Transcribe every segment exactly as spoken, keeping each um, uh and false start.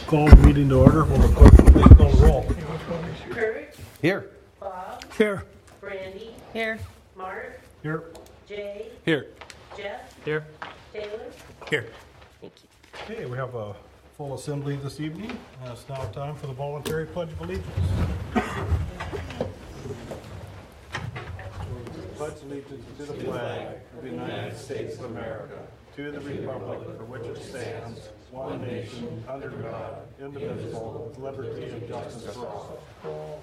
Call the meeting to order. Will the clerk please call the roll? Kurt, Here. Bob, Here. Brandy, Here. Mark, Here. Jay, Here. Jeff, Here. Taylor. Here. Thank you. Okay, we have a full assembly this evening. And it's now time for the voluntary pledge of allegiance. Pledge allegiance to the flag of the United States of America, to the republic for which it stands, one nation, under God, indivisible, with liberty and justice for all.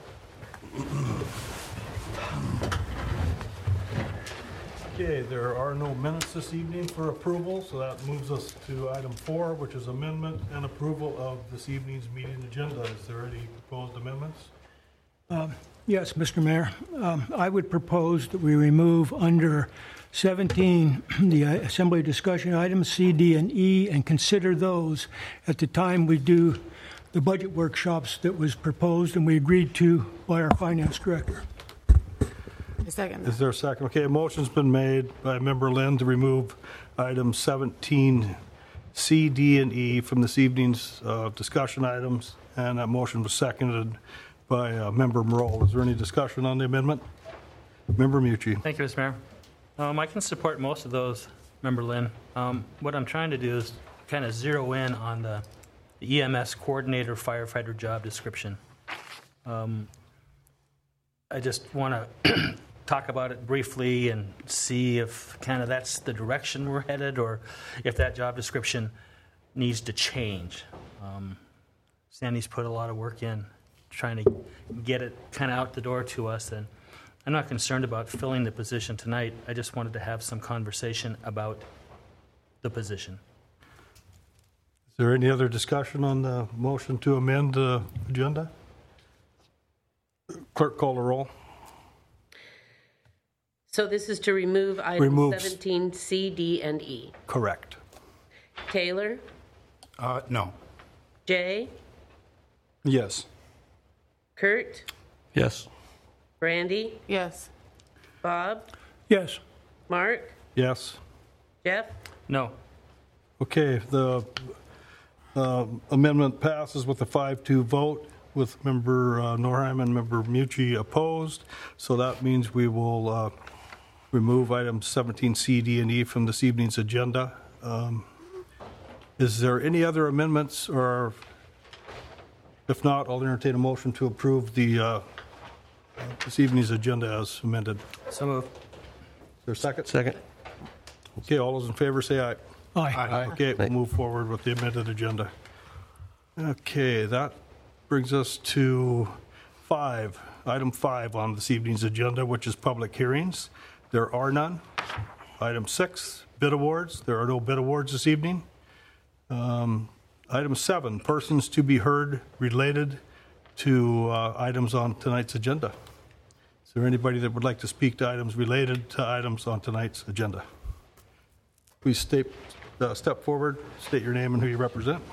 Okay, there are no minutes this evening for approval, so that moves us to item four, which is amendment and approval of this evening's meeting agenda. Is there any proposed amendments? Yes, Mister Mayor. Um, I would propose that we remove under seventeen the uh, Assembly discussion items C, D, and E and consider those at the time we do the budget workshops that was proposed and we agreed to by our Finance Director. A second. Is there a second? Okay, a motion's been made by Member Lynn to remove items seventeen C, D, and E from this evening's uh, discussion items, and that motion was seconded by uh, Member Morrell. Is there any discussion on the amendment? Member Mucci. Thank you, Mister Mayor. Um, I can support most of those, Member Lynn. Um, what I'm trying to do is kind of zero in on the, the E M S coordinator firefighter job description. Um, I just want to talk about it briefly and see if kind of that's the direction we're headed or if that job description needs to change. Um, Sandy's put a lot of work in trying to get it kind of out the door to us, and I'm not concerned about filling the position tonight. I just wanted to have some conversation about the position. Is there any other discussion on the motion to amend the agenda? Clerk, call the roll. So this is to remove items Remove. seventeen C, D, and E. Correct. Taylor, Uh, no. Jay, Yes. Kurt, Yes. Brandy, Yes. Bob, Yes. Mark, Yes. Jeff. No. Okay, the uh, amendment passes with a five two vote with Member uh, Norheim and Member Mucci opposed. So that means we will uh, remove items seventeen C, D, and E from this evening's agenda. Um, Is there any other amendments, or if not, I'll entertain a motion to approve the uh, this evening's agenda as amended. Is So moved. there a second? Second. Okay, all those in favor say aye. Aye. Okay, we'll move forward with the amended agenda. Okay, that brings us to five, item five on this evening's agenda, which is public hearings. There are none. Item six, bid awards. There are no bid awards this evening. Um, Item seven, persons to be heard related to uh, items on tonight's agenda. Is there anybody that would like to speak to items related to items on tonight's agenda? Please state, uh, step forward, state your name and who you represent.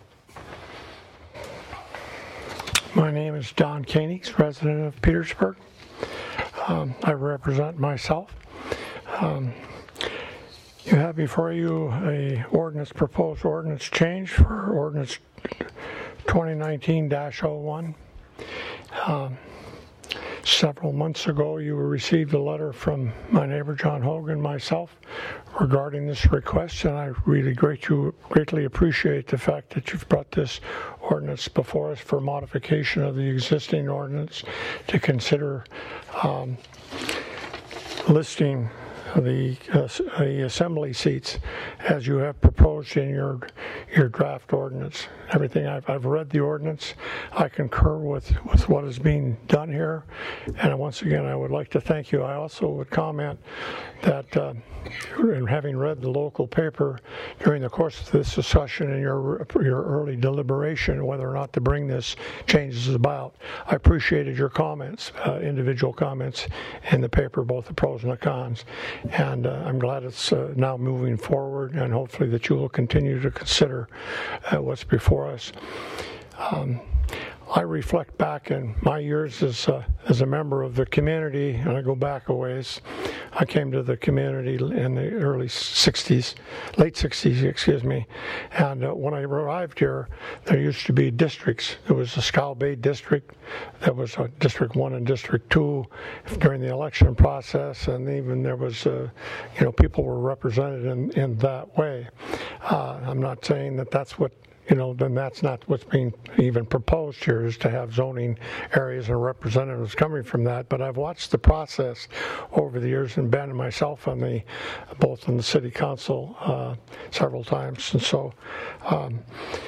My name is Don Koenigs, resident of Petersburg. Um, I represent myself. Um, you have before you a ordinance, proposed ordinance change for ordinance twenty nineteen dash oh one. Um, Several months ago, you received a letter from my neighbor John Hogan, myself, regarding this request, and I really great you, greatly appreciate the fact that you've brought this ordinance before us for modification of the existing ordinance to consider um, listing the, uh, the assembly seats as you have proposed in your your draft ordinance. Everything I've, I've read the ordinance. I concur with, with what is being done here. And once again, I would like to thank you. I also would comment that uh, in having read the local paper during the course of this discussion and your your early deliberation whether or not to bring this changes about, I appreciated your comments, uh, individual comments in the paper, both the pros and the cons. And uh, I'm glad it's uh, now moving forward, and hopefully that you will continue to consider uh, what's before us. Um, I reflect back in my years as a, as a member of the community, and I go back a ways. I came to the community in the early sixties, late sixties, excuse me. And uh, when I arrived here, there used to be districts. There was the Scow Bay District. There was uh, District One and District Two during the election process, and even there was, uh, you know, people were represented in, in that way. Uh, I'm not saying that that's what, you know, then that's not what's being even proposed here, is to have zoning areas and representatives coming from that. But I've watched the process over the years, and Ben and myself on the, both on the city council uh, several times. And so um,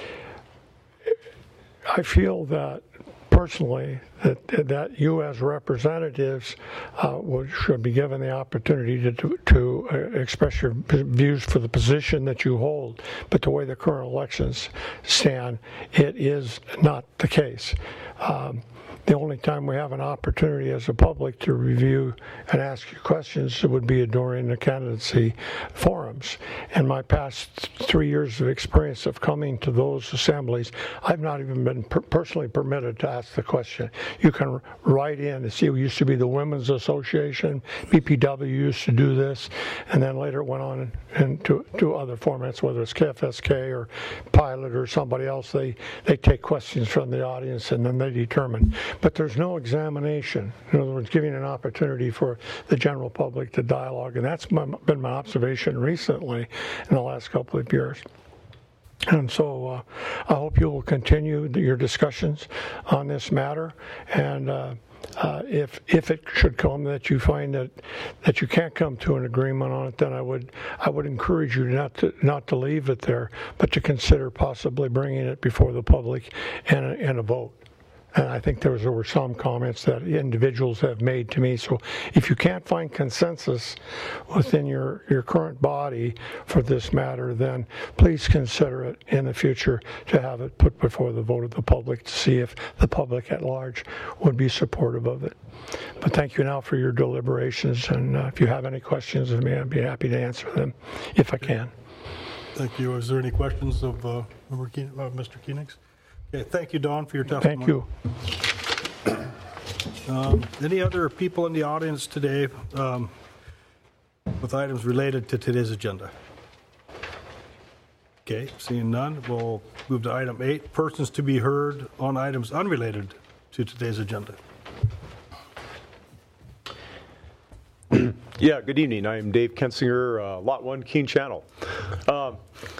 I feel that personally that that you as representatives uh, would, should be given the opportunity to, to, to uh, express your views for the position that you hold. But the way the current elections stand, it is not the case. Um, the only time we have an opportunity as a public to review and ask you questions would be during the candidacy forums. In my past three years of experience of coming to those assemblies, I've not even been per- personally permitted to ask the question. You can write in and see, it used to be the Women's Association, B P W used to do this, and then later it went on into to other formats, whether it's K F S K or Pilot or somebody else. They, they take questions from the audience and then they determine. But there's no examination. In other words, giving an opportunity for the general public to dialogue, and that's my, been my observation recently in the last couple of years. And so uh, I hope you will continue the, your discussions on this matter, and uh, uh, if if it should come that you find that that you can't come to an agreement on it, then I would I would encourage you not to not to leave it there, but to consider possibly bringing it before the public and a, and a vote. And I think there, was, there were some comments that individuals have made to me. So if you can't find consensus within your, your current body for this matter, then please consider it in the future to have it put before the vote of the public to see if the public at large would be supportive of it. But thank you now for your deliberations. And uh, if you have any questions of me, I'd be happy to answer them if I can. Thank you. Is there any questions of uh, Mister Koenigs? Okay, thank you, Don, for your testimony. Thank you. Um, any other people in the audience today um, with items related to today's agenda? Okay, seeing none, we'll move to item eight, persons to be heard on items unrelated to today's agenda. Yeah, good evening. I am Dave Kensinger, uh, Lot one, Keene Channel. Um,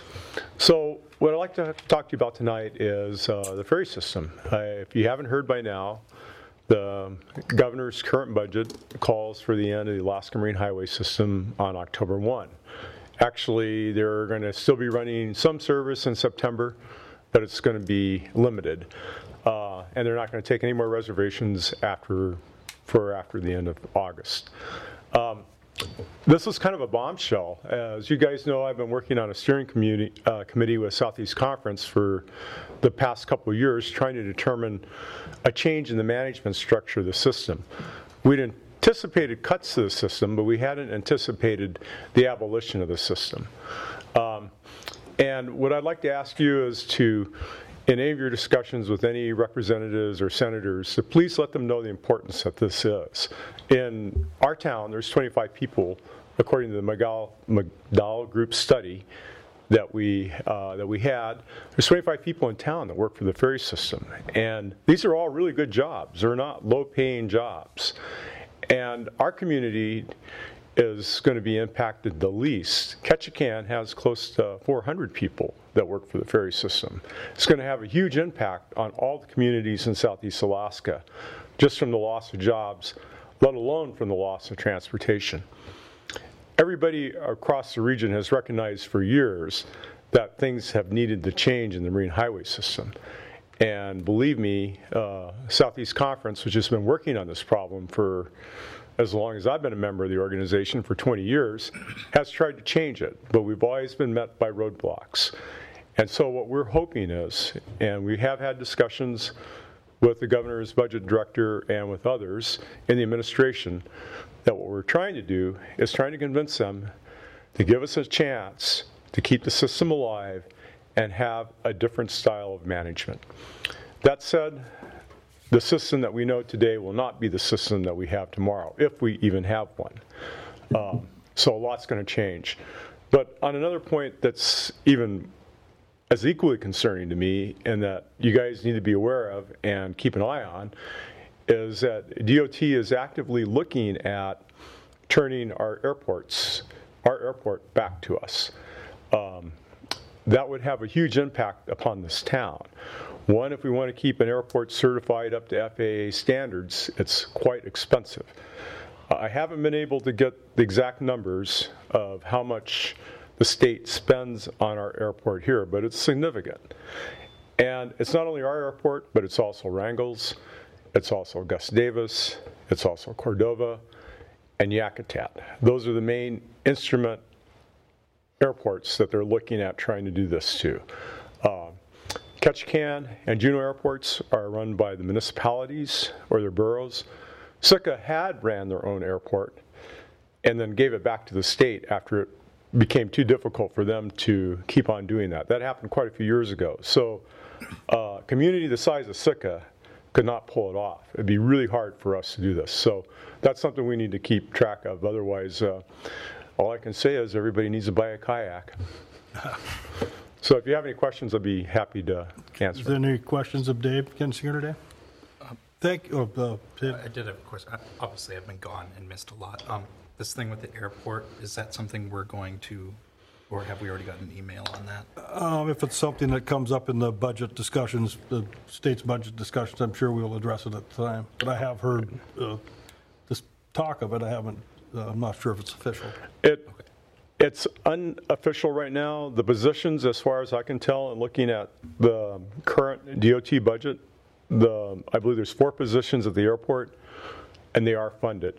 so what I'd like to talk to you about tonight is uh, the ferry system. Uh, if you haven't heard by now, the governor's current budget calls for the end of the Alaska Marine Highway System on October first. Actually, they're going to still be running some service in September, but it's going to be limited. Uh, and they're not going to take any more reservations after for after the end of August. Um, This is kind of a bombshell. As you guys know, I've been working on a steering community, uh, committee with Southeast Conference for the past couple of years, trying to determine a change in the management structure of the system. We'd anticipated cuts to the system, but we hadn't anticipated the abolition of the system. Um, and what I'd like to ask you is to, in any of your discussions with any representatives or senators, to please let them know the importance that this is. In our town, there's twenty-five people, according to the McDowell, McDowell Group study that we uh, that we had. There's twenty-five people in town that work for the ferry system, and these are all really good jobs. They're not low-paying jobs, and our community is going to be impacted the least. Ketchikan has close to four hundred people that work for the ferry system. It's going to have a huge impact on all the communities in Southeast Alaska, just from the loss of jobs, let alone from the loss of transportation. Everybody across the region has recognized for years that things have needed to change in the marine highway system. And believe me, uh, Southeast Conference, which has been working on this problem for as long as I've been a member of the organization, for twenty years, has tried to change it, but we've always been met by roadblocks. And so what we're hoping is, and we have had discussions with the governor's budget director and with others in the administration, that what we're trying to do is trying to convince them to give us a chance to keep the system alive and have a different style of management. That said, the system that we know today will not be the system that we have tomorrow, if we even have one. Um, so a lot's going to change. But on another point that's even as equally concerning to me, and that you guys need to be aware of and keep an eye on, is that D O T is actively looking at turning our airports, our airport back to us. Um, that would have a huge impact upon this town. One, if we want to keep an airport certified up to F A A standards, it's quite expensive. I haven't been able to get the exact numbers of how much the state spends on our airport here, but it's significant. And it's not only our airport, but it's also Wrangell's, it's also Gus Davis, it's also Cordova, and Yakutat. Those are the main instrument airports that they're looking at trying to do this to. Uh, Ketchikan and Juneau airports are run by the municipalities or their boroughs. S I C A had ran their own airport and then gave it back to the state after it became too difficult for them to keep on doing that. That happened quite a few years ago. So uh, a community the size of S I C A could not pull it off. It'd be really hard for us to do this. So that's something we need to keep track of. Otherwise, uh, all I can say is everybody needs to buy a kayak. So if you have any questions, I'd be happy to answer. Is there any questions of Dave Kensinger today? Um, Thank you. Oh, uh, Dave. I did have a question. Obviously, I've been gone and missed a lot. Um, this thing with the airport, is that something we're going to, or have we already got an email on that? Um, if it's something that comes up in the budget discussions, the state's budget discussions, I'm sure we'll address it at the time. But I have heard uh, this talk of it. I haven't, uh, I'm not sure if it's official. It, it's unofficial right now. The positions, as far as I can tell, and looking at the current D O T budget, the I believe there's four positions at the airport, and they are funded.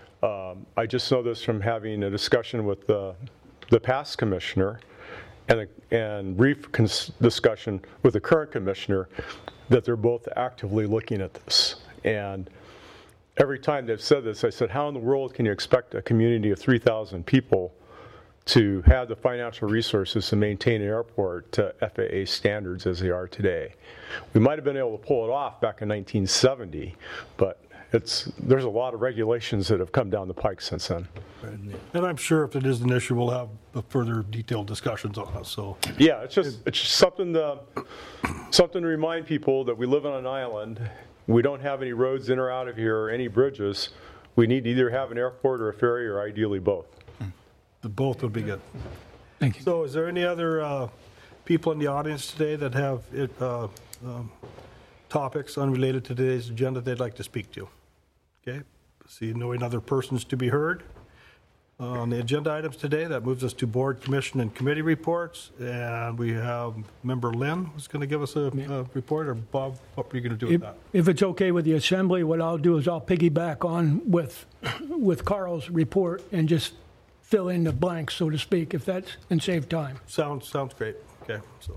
Um, I just know this from having a discussion with the, the past commissioner and, a, and brief cons- discussion with the current commissioner that they're both actively looking at this. And every time they've said this, I said, how in the world can you expect a community of three thousand people to have the financial resources to maintain an airport to F A A standards as they are today? We might have been able to pull it off back in nineteen seventy, but it's there's a lot of regulations that have come down the pike since then. And I'm sure if it is an issue, we'll have further detailed discussions on it. So yeah, it's just it's just something to something to remind people that we live on an island. We don't have any roads in or out of here or any bridges. We need to either have an airport or a ferry, or ideally both. the both would be good. Thank you. So is there any other uh, people in the audience today that have it, uh, um, topics unrelated to today's agenda they'd like to speak to? Okay, see no other persons to be heard. Uh, on the agenda items today, that moves us to board, commission, and committee reports. And we have member Lynn who's going to give us a, a report, or Bob, what were you going to do with If, that? if it's okay with the assembly, what I'll do is I'll piggyback on with, with Carl's report and just fill in the blanks, so to speak, if that's, and save time. Sounds, sounds great. Okay, so.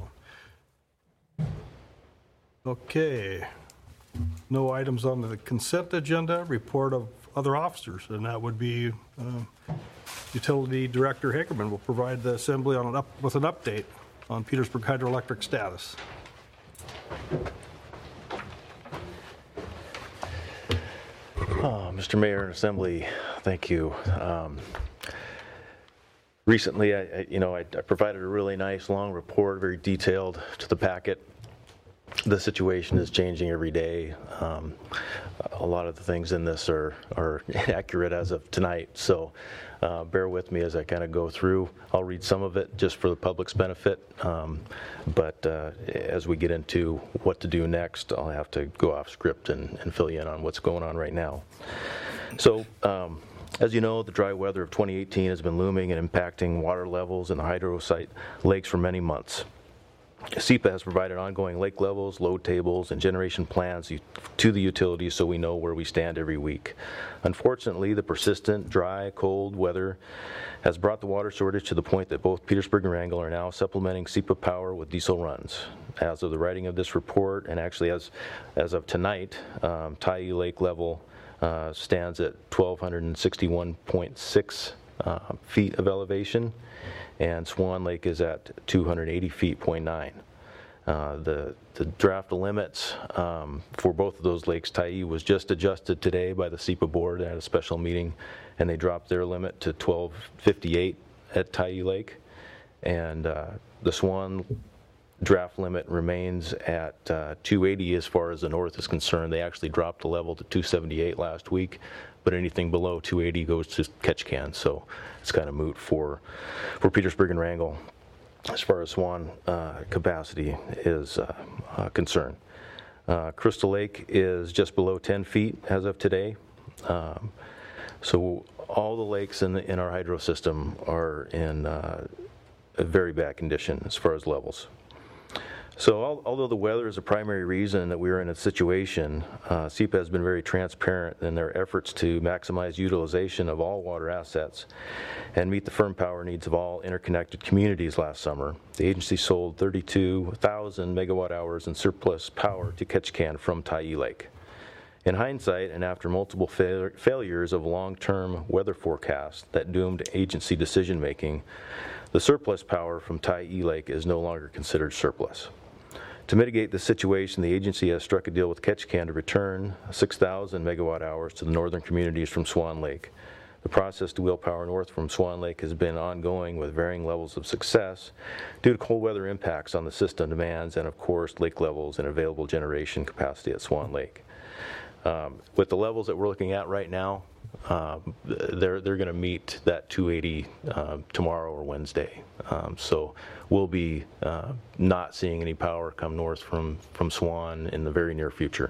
Okay. No items on the consent agenda. Report of other officers, and that would be uh, Utility Director Hagerman will provide the assembly on an up, with an update on Petersburg hydroelectric status. Oh, Mister Mayor and Assembly, thank you. Um, recently, I, I, you know, I, I provided a really nice long report, very detailed to the packet. The situation is changing every day. Um, a lot of the things in this are, are inaccurate as of tonight, so uh, bear with me as I kind of go through. I'll read some of it just for the public's benefit, um, but uh, as we get into what to do next, I'll have to go off script and, and fill you in on what's going on right now. So, um, as you know, the dry weather of twenty eighteen has been looming and impacting water levels in the hydro site lakes for many months. S E P A has provided ongoing lake levels, load tables, and generation plans to the utilities so we know where we stand every week. Unfortunately, the persistent, dry, cold weather has brought the water shortage to the point that both Petersburg and Wrangell are now supplementing S E P A power with diesel runs. As of the writing of this report, and actually as, as of tonight, um, Tyee Lake level uh, stands at one thousand two hundred sixty-one point six uh, feet of elevation, and Swan Lake is at two hundred eighty feet, point nine. Uh, the, the draft limits um, for both of those lakes, Tyee was just adjusted today by the SEPA board at a special meeting, and they dropped their limit to twelve fifty-eight at Tyee Lake. And uh, the Swan draft limit remains at uh, two eighty as far as the north is concerned. They actually dropped the level to two seventy-eight last week, but anything below two eighty goes to Ketchikan, so it's kind of moot for, for Petersburg and Wrangell as far as Swan uh, capacity is uh, uh, concerned. Uh, Crystal Lake is just below ten feet as of today. Um, so all the lakes in, the, in our hydro system are in uh, a very bad condition as far as levels. So al although the weather is a primary reason that we're in a situation, uh, SEPA has been very transparent in their efforts to maximize utilization of all water assets and meet the firm power needs of all interconnected communities last summer. The agency sold thirty-two thousand megawatt hours in surplus power to Ketchikan from Tyee Lake. In hindsight, and after multiple fail failures of long-term weather forecasts that doomed agency decision-making, the surplus power from Tyee Lake is no longer considered surplus. To mitigate the situation, the agency has struck a deal with Ketchikan to return six thousand megawatt hours to the northern communities from Swan Lake. The process to wheel power north from Swan Lake has been ongoing with varying levels of success due to cold weather impacts on the system demands and, of course, lake levels and available generation capacity at Swan Lake. Um, with the levels that we're looking at right now, uh, they're, they're going to meet that two eighty uh, tomorrow or Wednesday. Um, so we'll be uh, not seeing any power come north from, from Swan in the very near future.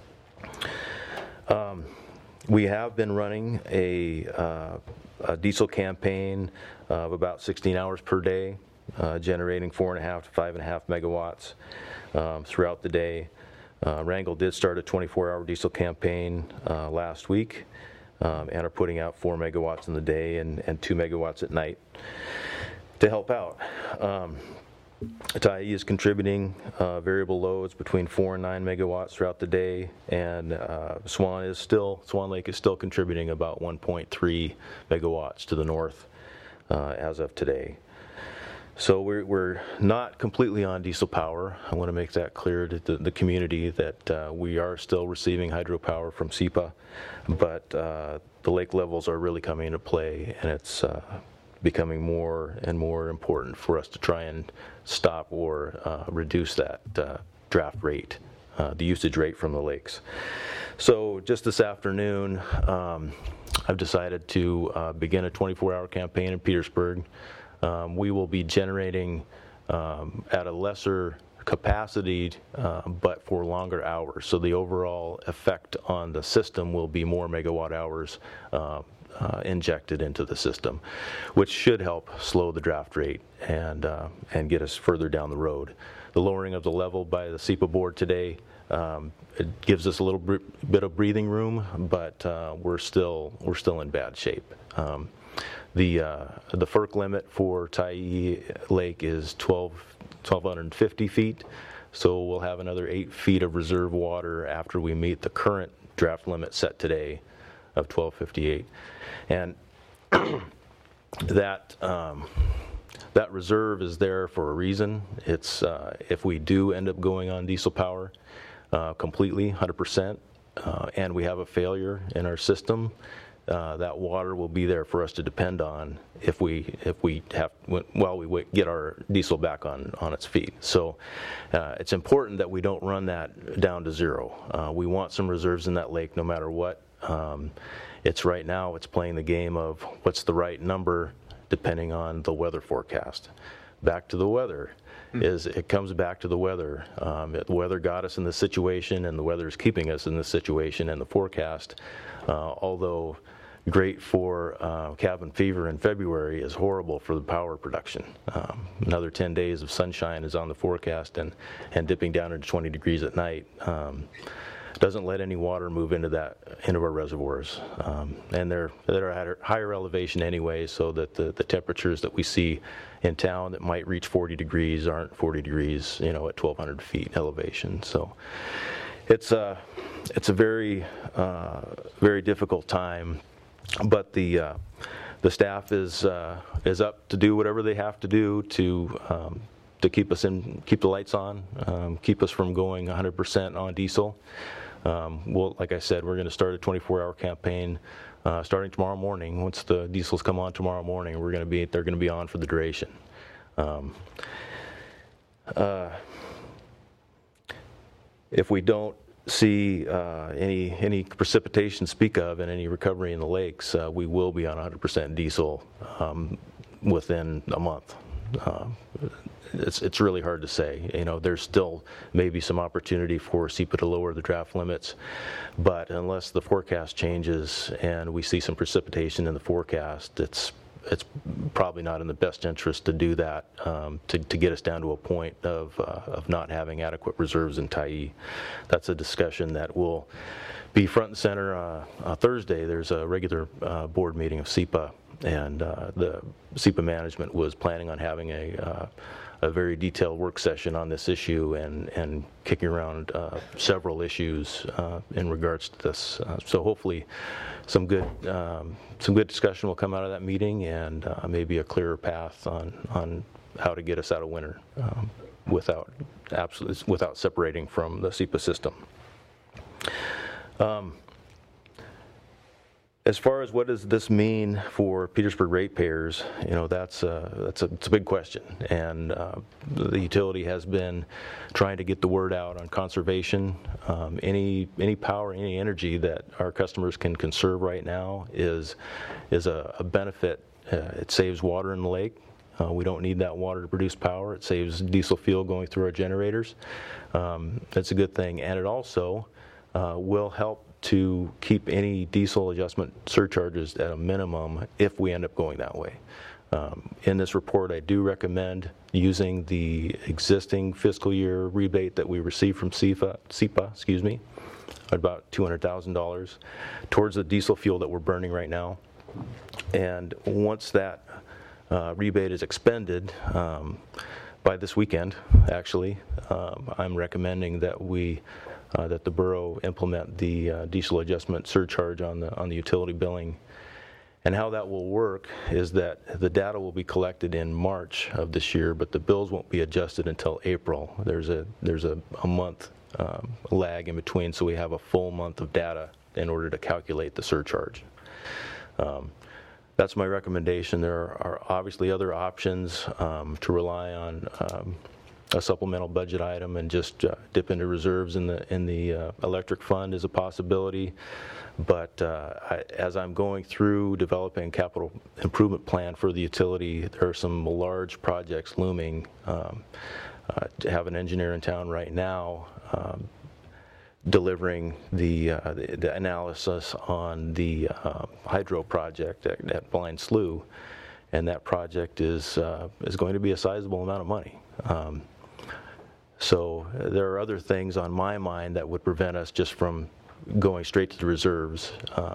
Um, we have been running a, uh, a diesel campaign of about sixteen hours per day, uh, generating four and a half to five and a half megawatts um, throughout the day. Uh, Wrangell did start a twenty-four hour diesel campaign uh, last week um, and are putting out four megawatts in the day and, and two megawatts at night to help out. Um, Tyee is contributing uh, variable loads between four and nine megawatts throughout the day, and uh, Swan is still Swan Lake is still contributing about one point three megawatts to the north uh, as of today. So we're, we're not completely on diesel power. I want to make that clear to the, the community that uh, we are still receiving hydropower from SEPA, but uh, the lake levels are really coming into play, and it's uh, becoming more and more important for us to try and stop or uh, reduce that uh, draft rate, uh, the usage rate from the lakes. So just this afternoon, um, I've decided to uh, begin a twenty-four hour campaign in Petersburg. Um, we will be generating um, at a lesser capacity, uh, but for longer hours. So the overall effect on the system will be more megawatt hours uh, uh, injected into the system, which should help slow the draft rate and, uh, and get us further down the road. The lowering of the level by the SEPA board today, um, it gives us a little bit of breathing room, but uh, we're still we're still in bad shape. Um, The, uh, the F E R C limit for Tyee Lake is twelve hundred fifty feet, so we'll have another eight feet of reserve water after we meet the current draft limit set today of twelve fifty-eight. And that, um, that reserve is there for a reason. It's, uh, if we do end up going on diesel power uh, completely, one hundred percent, uh, and we have a failure in our system, Uh, that water will be there for us to depend on if we if we have while we wait, get our diesel back on on its feet. So uh, it's important that we don't run that down to zero. Uh, we want some reserves in that lake no matter what. Um, it's right now it's playing the game of what's the right number depending on the weather forecast. Back to the weather. Is it comes back to the weather. Um, the weather got us in this situation, and the weather is keeping us in this situation. And the forecast, uh, although great for uh, cabin fever in February, is horrible for the power production. Um, another ten days of sunshine is on the forecast, and, and dipping down into twenty degrees at night. Um, doesn't let any water move into that into our reservoirs, um, and they're they're at a higher elevation anyway, so that the the temperatures that we see in town that might reach forty degrees aren't forty degrees, you know, at twelve hundred feet elevation. So it's a it's a very uh, very difficult time, but the uh, the staff is uh, is up to do whatever they have to do to um, to keep us in, keep the lights on, um, keep us from going one hundred percent on diesel. Um, well, like I said, we're going to start a twenty-four hour campaign uh, starting tomorrow morning. Once the diesels come on tomorrow morning, we're going to be they're going to be on for the duration. Um, uh, if we don't see uh, any any precipitation speak of and any recovery in the lakes, uh, we will be on one hundred percent diesel um, within a month. Uh, it's it's really hard to say. You know, there's still maybe some opportunity for S E P A to lower the draft limits, but unless the forecast changes and we see some precipitation in the forecast, it's it's probably not in the best interest to do that, um, to, to get us down to a point of, uh, of not having adequate reserves in Tyee. That's a discussion that will be front and center uh, uh, Thursday. There's a regular uh, board meeting of S E P A, and uh, the S E P A management was planning on having a, uh, a very detailed work session on this issue and, and kicking around uh, several issues uh, in regards to this. Uh, so hopefully some good um, some good discussion will come out of that meeting, and uh, maybe a clearer path on on how to get us out of winter um, without absolutely without separating from the S E P A system. Um, as far as what does this mean for Petersburg ratepayers, you know, that's a, that's a, it's a big question, and uh, the utility has been trying to get the word out on conservation. Um, any any power, any energy that our customers can conserve right now is is a, a benefit. Uh, it saves water in the lake. Uh, we don't need that water to produce power. It saves diesel fuel going through our generators. Um, that's a good thing, and it also uh, will help to keep any diesel adjustment surcharges at a minimum if we end up going that way. Um, in this report, I do recommend using the existing fiscal year rebate that we received from S E P A, S E P A, excuse me, about two hundred thousand dollars towards the diesel fuel that we're burning right now. And once that uh, rebate is expended, um, by this weekend, actually, um, I'm recommending that we Uh, that the borough implement the uh, diesel adjustment surcharge on the on the utility billing. And how that will work is that the data will be collected in March of this year, but the bills won't be adjusted until April. There's a there's a, a month um, lag in between, so we have a full month of data in order to calculate the surcharge. Um, that's my recommendation. There are, are obviously other options um, to rely on. Um, A supplemental budget item and just uh, dip into reserves in the in the uh, electric fund is a possibility, but uh, I, as I'm going through developing capital improvement plan for the utility, there are some large projects looming. Um, uh, to have an engineer in town right now um, delivering the, uh, the the analysis on the uh, hydro project at, at Blind Slough, and that project is uh, is going to be a sizable amount of money. Um, So uh, there are other things on my mind that would prevent us just from going straight to the reserves um,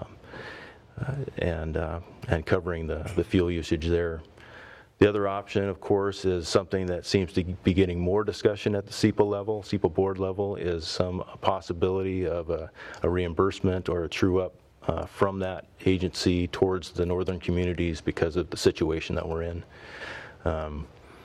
uh, and uh, and covering the, the fuel usage there. The other option, of course, is something that seems to be getting more discussion at the S E P A level, S E P A board level, is some possibility of a, a reimbursement or a true-up uh, from that agency towards the northern communities because of the situation that we're in. Um,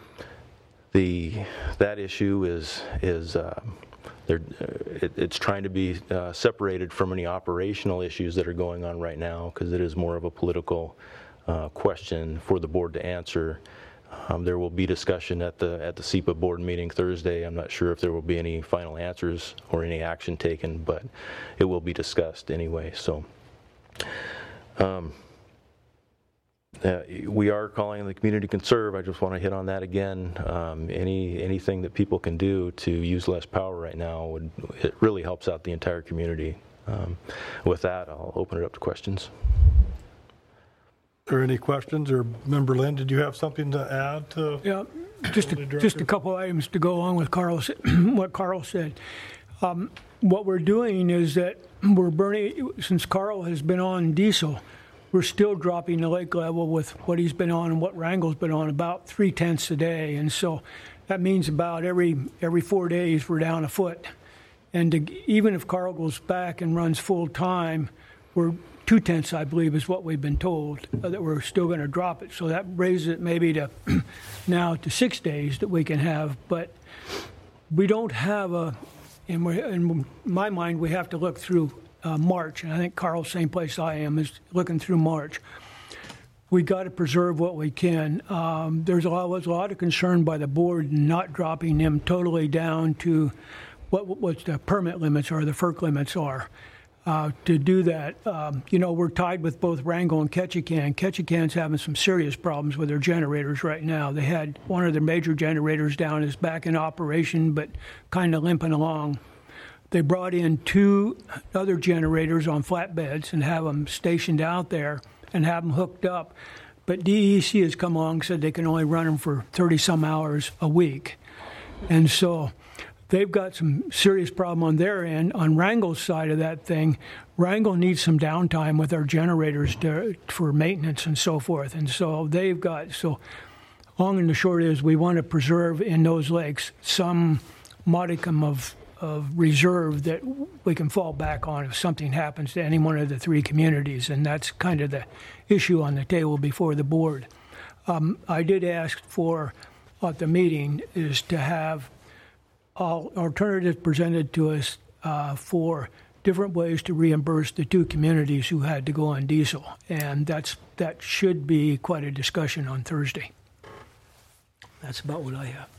The, that issue is, is uh, it, it's trying to be uh, separated from any operational issues that are going on right now, because it is more of a political uh, question for the board to answer. Um, there will be discussion at the at the S E P A board meeting Thursday. I'm not sure if there will be any final answers or any action taken, but it will be discussed anyway. So. Um, Uh, we are calling the community conserve. I just want to hit on that again. Um, any anything that people can do to use less power right now would it really helps out the entire community. Um, with that, I'll open it up to questions. Are there any questions? Or Member Lynn, did you have something to add to? Yeah, just a, just a couple of items to go along with Carl, what Carl said. Um, what we're doing is that we're burning, since Carl has been on diesel, we're still dropping the lake level with what he's been on and what Wrangell's been on, about three tenths a day. And so that means about every every four days we're down a foot. And to, even if Carl goes back and runs full time, we're two tenths, I believe, is what we've been told, uh, that we're still going to drop it. So that raises it maybe to now to six days that we can have. But we don't have a, in, in my mind, we have to look through uh, March. And I think Carl's same place I am, is looking through March. We got to preserve what we can. Um, there's a lot, was a lot of concern by the board not dropping them totally down to what what the permit limits are, the F E R C limits are. Uh, to do that, um, you know, we're tied with both Wrangell and Ketchikan. Ketchikan's having some serious problems with their generators right now. They had one of their major generators down, is back in operation, but kind of limping along. They brought in two other generators on flatbeds and have them stationed out there and have them hooked up. But D E C has come along and said they can only run them for thirty-some hours a week. And so they've got some serious problem on their end. On Wrangell's side of that thing, Wrangell needs some downtime with our generators to, for maintenance and so forth. And so they've got, so long and the short is we want to preserve in those lakes some modicum of, of reserve that we can fall back on if something happens to any one of the three communities. And that's kind of the issue on the table before the board. Um, I did ask for, at the meeting, is to have all alternatives presented to us uh, for different ways to reimburse the two communities who had to go on diesel. And that's that should be quite a discussion on Thursday. That's about what I have.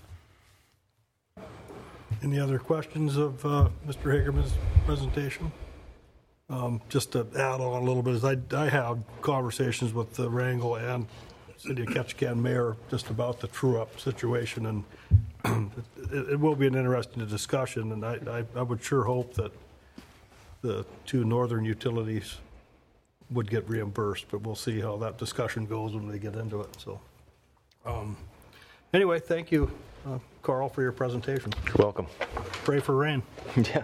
Any other questions of uh, Mister Hagerman's presentation? Um, just to add on a little bit, is I, I had conversations with the Wrangell and City of Ketchikan mayor just about the true-up situation, and it, it will be an interesting discussion, and I, I, I would sure hope that the two northern utilities would get reimbursed, but we'll see how that discussion goes when we get into it. So, um, anyway, thank you, uh, Carl, for your presentation. You're welcome. Pray for rain. Yeah.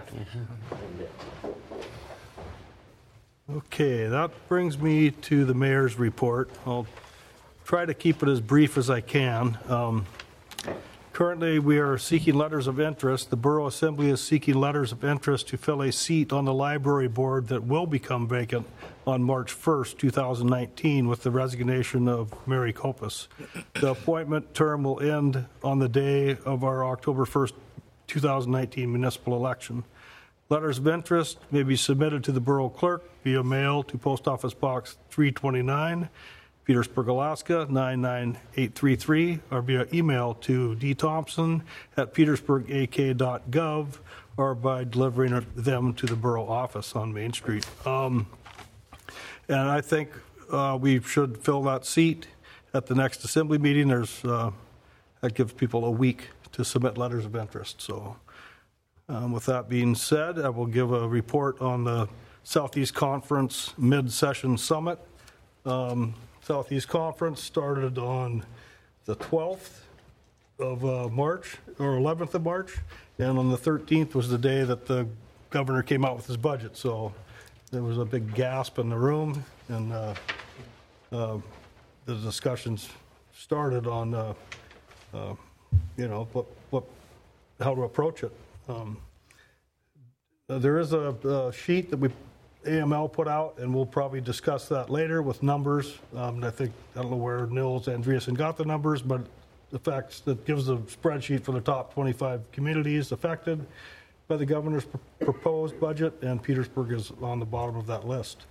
Okay, that brings me to the mayor's report. I'll try to keep it as brief as I can. Um, Currently, we are seeking letters of interest. The Borough Assembly is seeking letters of interest to fill a seat on the library board that will become vacant on March first, two thousand nineteen, with the resignation of Mary Kopus. The appointment term will end on the day of our October first, two thousand nineteen municipal election. Letters of interest may be submitted to the Borough Clerk via mail to Post Office Box three twenty-nine, Petersburg, Alaska, nine nine eight three three, or via email to d thompson at petersburg a k dot gov, or by delivering them to the borough office on Main Street. Um, and I think uh, we should fill that seat at the next assembly meeting. There's uh, that gives people a week to submit letters of interest. So um, with that being said, I will give a report on the Southeast Conference Mid-Session Summit. Um, Southeast Conference started on the twelfth of uh, March, or eleventh of March, and on the thirteenth was the day that the governor came out with his budget. So there was a big gasp in the room, and uh, uh, the discussions started on, uh, uh, you know, what, what, how to approach it. Um, there is a, a sheet that we A M L put out, and we'll probably discuss that later with numbers. Um, I think, I don't know where Nils Andreessen got the numbers, but the facts that gives a spreadsheet for the top twenty-five communities affected by the governor's pr- proposed budget, and Petersburg is on the bottom of that list.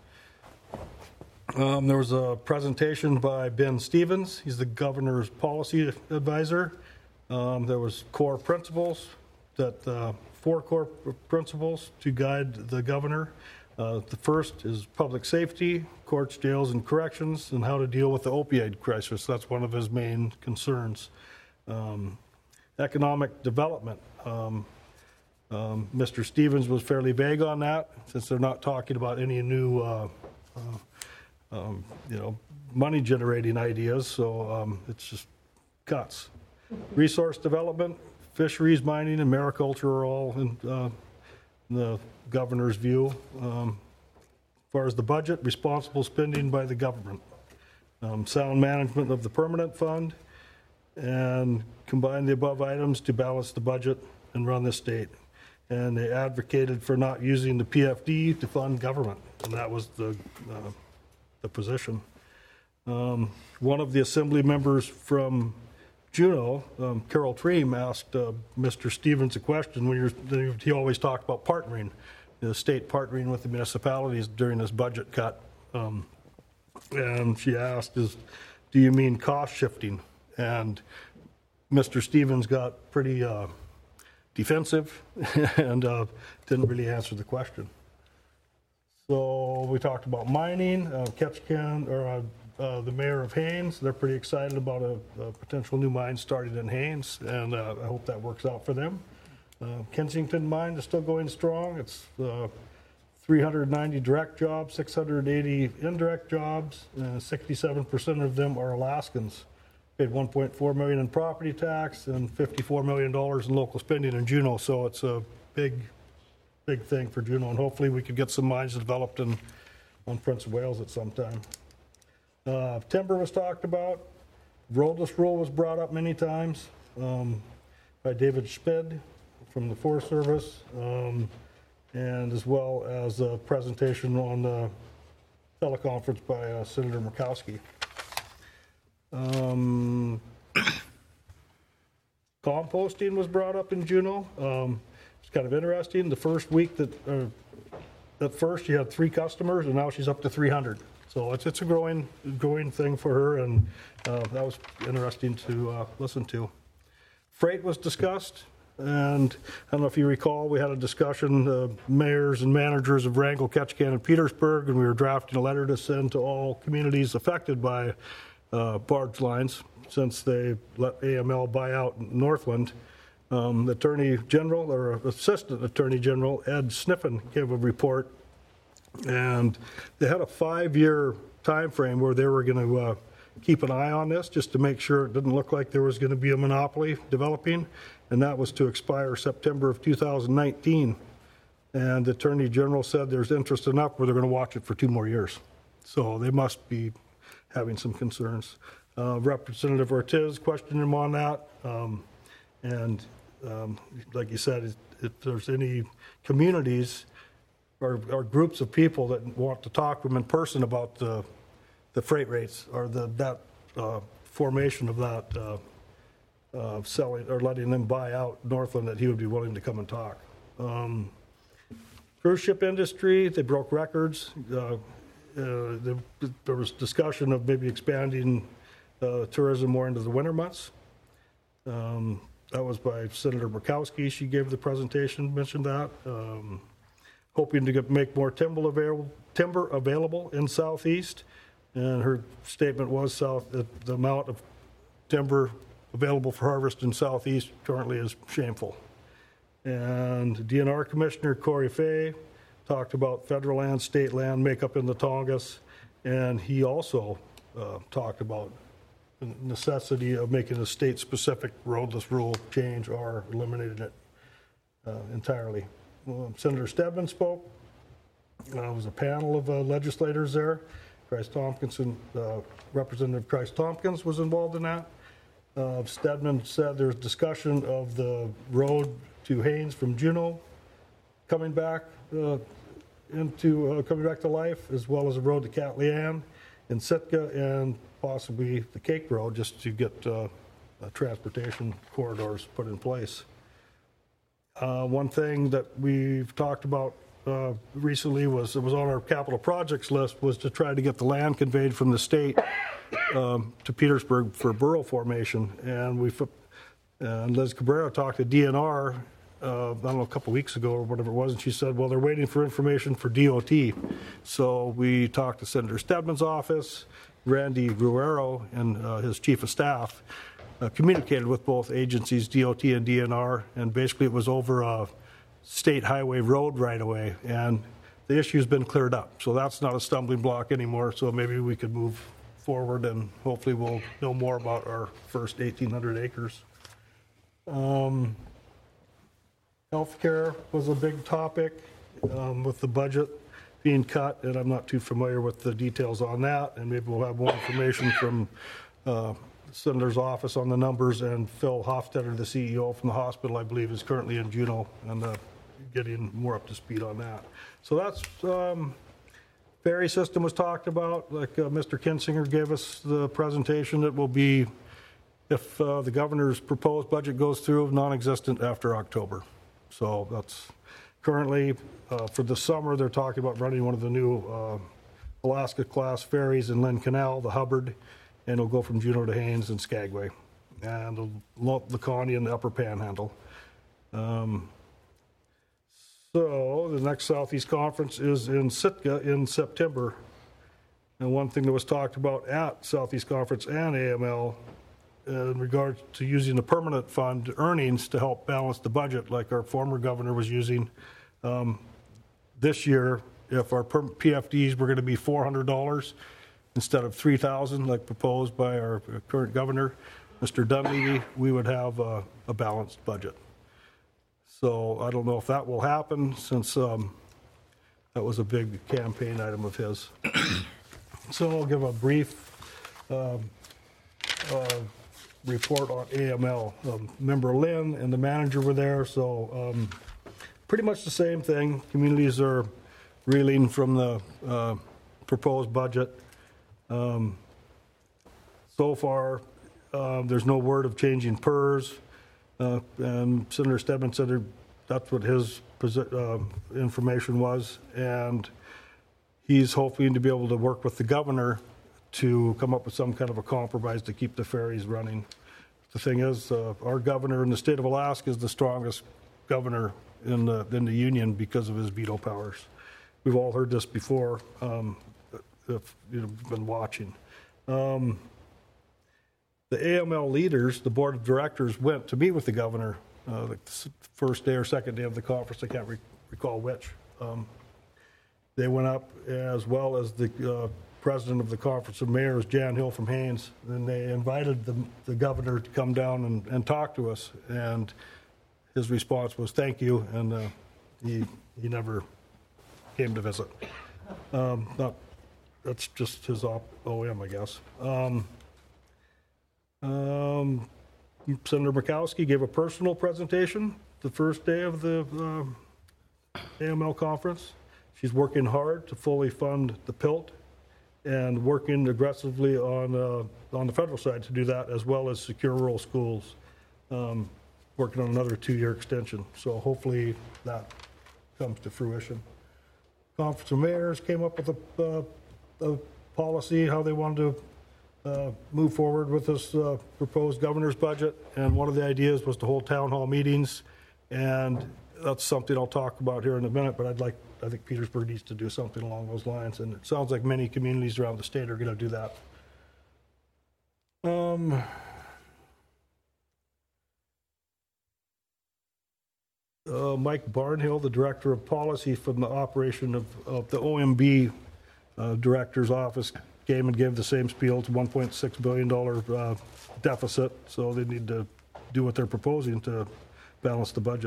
Um, there was a presentation by Ben Stevens. He's the governor's policy advisor. Um, there was core principles, that uh, four core principles to guide the governor. Uh, the first is public safety, courts, jails, and corrections, and how to deal with the opioid crisis. That's one of his main concerns. Um, economic development. Um, um, Mister Stevens was fairly vague on that, since they're not talking about any new, uh, uh, um, you know, money-generating ideas. So um, it's just cuts. Resource development, fisheries, mining, and mariculture are all in. Uh, the governor's view. Um, as far as the budget, responsible spending by the government, um, sound management of the permanent fund, and combine the above items to balance the budget and run the state. and they advocated for not using the P F D to fund government, and that was the, uh, the position. Um, One of the assembly members from Juneau, um, Carol Treem, asked uh, Mister Stevens a question. When you're, he always talked about partnering, the state partnering with the municipalities during this budget cut. Um, and she asked, "Is do you mean cost shifting?" And Mister Stevens got pretty uh, defensive and uh, didn't really answer the question. So we talked about mining, uh, Ketchikan, or uh, uh, the mayor of Haines. They're pretty excited about a, a potential new mine started in Haines, and uh, I hope that works out for them. Uh, Kensington mine is still going strong. It's uh, three hundred ninety direct jobs, six hundred eighty indirect jobs, and sixty-seven percent of them are Alaskans. Paid one point four million dollars in property tax and fifty-four million dollars in local spending in Juneau, so it's a big, big thing for Juneau, and hopefully we could get some mines developed in, on Prince of Wales at some time. Uh, timber was talked about. Roadless rule was brought up many times um, by David Schmid from the Forest Service, um, and as well as a presentation on the teleconference by uh, Senator Murkowski. Um, composting was brought up in Juneau. Um, it's kind of interesting. The first week that, uh, at first she had three customers, and now she's up to three hundred. So it's it's a growing growing thing for her, and uh, that was interesting to uh, listen to. Freight was discussed, and I don't know if you recall, we had a discussion, the mayors and managers of Wrangell, Ketchikan, and Petersburg, and we were drafting a letter to send to all communities affected by uh, barge lines since they let A M L buy out Northland. Um, the Attorney General, or Assistant Attorney General, Ed Sniffen, gave a report, and they had a five-year time frame where they were going to uh, keep an eye on this just to make sure it didn't look like there was going to be a monopoly developing, and that was to expire September of two thousand nineteen. And the Attorney General said there's interest enough where they're going to watch it for two more years. So they must be having some concerns. Uh, Representative Ortiz questioned him on that, um, and um, like you said, if, if there's any communities or, or groups of people that want to talk to him in person about the the freight rates or the that uh, formation of that uh, uh, selling or letting them buy out Northland, that he would be willing to come and talk. Um, cruise ship industry, they broke records. Uh, uh, there, there was discussion of maybe expanding uh, tourism more into the winter months. Um, that was by Senator Murkowski. She gave the presentation, mentioned that. Um, hoping to get, make more timber available, timber available in Southeast. And her statement was south that the amount of timber available for harvest in Southeast currently is shameful. And D N R Commissioner Corey Fay talked about federal land, state land makeup in the Tongass, and he also uh, talked about the necessity of making a state-specific roadless rule change or eliminating it uh, entirely. Well, Senator Stedman spoke. Uh, there was a panel of uh, legislators there. Christ Tompkinson, uh, Representative Christ Tompkins was involved in that. Uh, Stedman said there's discussion of the road to Haines from Juneau coming back uh, into uh, coming back to life, as well as a road to Catlean in Sitka, and possibly the Cake Road, just to get uh, uh, transportation corridors put in place. Uh, one thing that we've talked about uh, recently was, it was on our capital projects list, was to try to get the land conveyed from the state um, to Petersburg for borough formation. And we, uh, Liz Cabrera talked to D N R, uh, I don't know, a couple weeks ago or whatever it was, and she said, well, they're waiting for information for D O T. So we talked to Senator Stedman's office, Randy Ruero, and uh, his chief of staff. Uh, communicated with both agencies, D O T and D N R, and basically it was over a state highway road right away, and the issue's been cleared up. So that's not a stumbling block anymore, so maybe we could move forward, and hopefully we'll know more about our first eighteen hundred acres. Um, healthcare was a big topic um, with the budget being cut, and I'm not too familiar with the details on that, and maybe we'll have more information from uh, Senator's office on the numbers, and Phil Hofstetter, the C E O from the hospital, I believe, is currently in Juneau, and uh, getting more up to speed on that. So that's, um, ferry system was talked about, like uh, Mister Kinsinger gave us the presentation. It will be, if uh, the governor's proposed budget goes through, non-existent after October. So that's currently, uh, for the summer, they're talking about running one of the new uh, Alaska-class ferries in Lynn Canal, the Hubbard, and it'll go from Juneau to Haines and Skagway, and the Laconia and the Upper Panhandle. Um, so the next Southeast Conference is in Sitka in September. And one thing that was talked about at Southeast Conference and A M L in regards to using the permanent fund earnings to help balance the budget, like our former governor was using. Um, this year, if our P F Ds were going to be four hundred dollars instead of three thousand dollars like proposed by our current governor, Mister Dunleavy, we would have a, a balanced budget. So I don't know if that will happen, since um, that was a big campaign item of his. So I'll give a brief um, uh, report on A M L. Um, Member Lynn and the manager were there, so um, pretty much the same thing. Communities are reeling from the uh, proposed budget. Um, so far, uh, there's no word of changing P E R S. Uh, and Senator Stedman said that's what his uh, information was, and he's hoping to be able to work with the governor to come up with some kind of a compromise to keep the ferries running. The thing is, uh, our governor in the state of Alaska is the strongest governor in the, in the union because of his veto powers. We've all heard this before, um, if you've been watching. Um, The A M L leaders, the board of directors, went to meet with the governor uh, the first day or second day of the conference. I can't re- recall which. Um, they went up, as well as the uh, president of the Conference of Mayors, Jan Hill from Haines, and they invited the, the governor to come down and, and talk to us. And his response was, "Thank you," and uh, he he never came to visit. Um, not, that's just his op- O M, I guess. Um, Um, Senator Murkowski gave a personal presentation the first day of the uh, A M L conference. She's working hard to fully fund the P I L T and working aggressively on uh, on the federal side to do that, as well as secure rural schools, um, working on another two-year extension. So hopefully that comes to fruition. Conference of Mayors came up with a, uh, a policy, how they wanted to Uh, move forward with this uh, proposed governor's budget, and one of the ideas was to hold town hall meetings, and that's something I'll talk about here in a minute, but I'd like, I think Petersburg needs to do something along those lines, and it sounds like many communities around the state are going to do that. Um, uh, Mike Barnhill, the director of policy from the operation of, of the O M B uh, director's office, came and gave the same spiel to one point six billion dollars uh, deficit, so they need to do what they're proposing to balance the budget.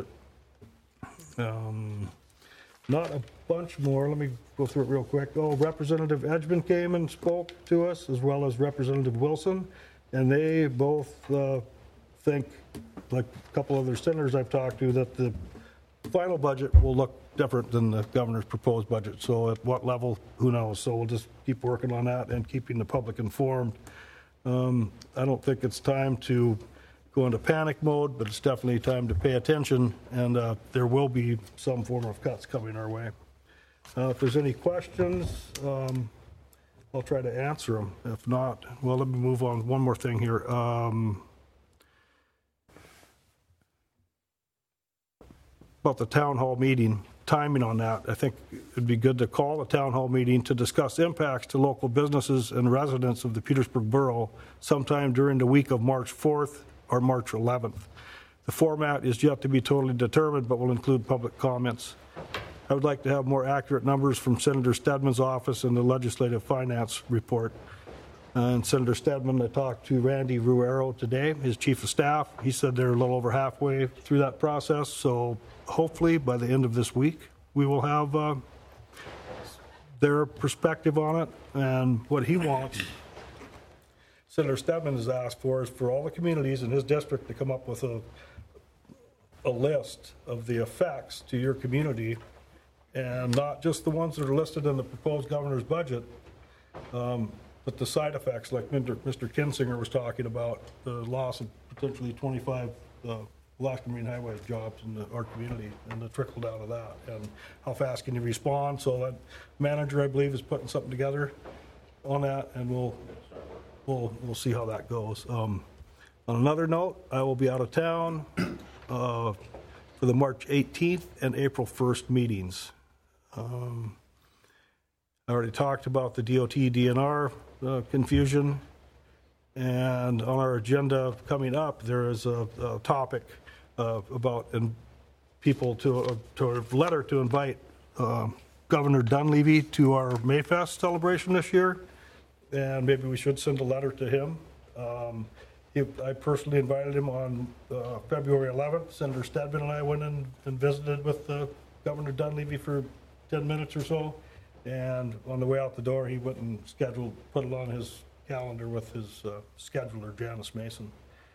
Um, not a bunch more. Let me go through it real quick. Oh, Representative Edgman came and spoke to us, as well as Representative Wilson, and they both uh, think, like a couple other senators I've talked to, that the final budget will look different than the governor's proposed budget. So at what level, who knows? So we'll just keep working on that and keeping the public informed. Um, I don't think it's time to go into panic mode, but it's definitely time to pay attention, and uh, there will be some form of cuts coming our way. Uh, if there's any questions, um, I'll try to answer them. If not, well, let me move on. One more thing here. Um, about the town hall meeting, timing on that. I think it'd be good to call a town hall meeting to discuss impacts to local businesses and residents of the Petersburg Borough sometime during the week of March fourth or March eleventh. The format is yet to be totally determined, but will include public comments. I would like to have more accurate numbers from Senator Stedman's office in the legislative finance report. And Senator Stedman, I talked to Randy Ruero today, his chief of staff. He said they're a little over halfway through that process, so hopefully by the end of this week, we will have uh, their perspective on it and what he wants. Senator Stedman has asked for is for all the communities in his district to come up with a a list of the effects to your community, and not just the ones that are listed in the proposed governor's budget, um, but the side effects, like Mister Kinsinger was talking about, the loss of potentially twenty-five uh, Alaska Marine Highway jobs in the, our community, and the trickle down of that, and how fast can you respond? So that manager, I believe, is putting something together on that, and we'll we'll we'll see how that goes. Um, on another note, I will be out of town uh, for the March eighteenth and April first meetings. Um, I already talked about the D O T D N R uh, confusion, and on our agenda coming up, there is a, a topic uh, about and people to uh, to a letter to invite uh, Governor Dunleavy to our Mayfest celebration this year, and maybe we should send a letter to him. Um, he, I personally invited him on uh, February eleventh. Senator Stedman and I went in and visited with uh, Governor Dunleavy for ten minutes or so. And on the way out the door, he went and scheduled, put it on his calendar with his uh, scheduler, Janice Mason.